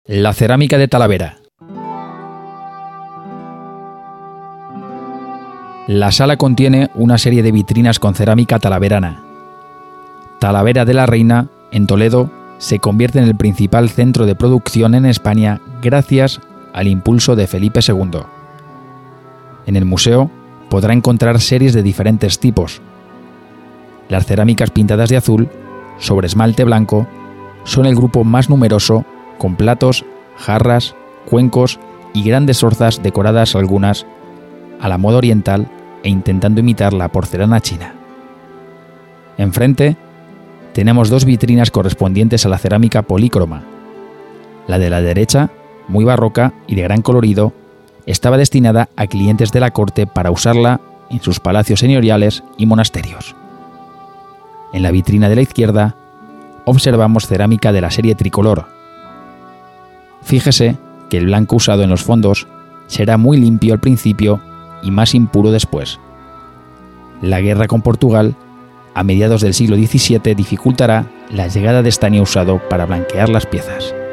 La cerámica de Talavera. La sala contiene una serie de vitrinas con cerámica talaverana. Talavera de la Reina, en Toledo, se convierte en el principal centro de producción en España gracias al impulso de Felipe II. En el museo podrá encontrar series de diferentes tipos. Las cerámicas pintadas de azul, sobre esmalte blanco, son el grupo más numeroso, con platos, jarras, cuencos y grandes orzas decoradas algunas a la moda oriental e intentando imitar la porcelana china. Enfrente tenemos dos vitrinas correspondientes a la cerámica polícroma. La de la derecha, muy barroca y de gran colorido, estaba destinada a clientes de la corte para usarla en sus palacios señoriales y monasterios. En la vitrina de la izquierda observamos cerámica de la serie tricolor. Fíjese que el blanco usado en los fondos será muy limpio al principio y más impuro después. La guerra con Portugal, a mediados del siglo XVII, dificultará la llegada de estaño usado para blanquear las piezas.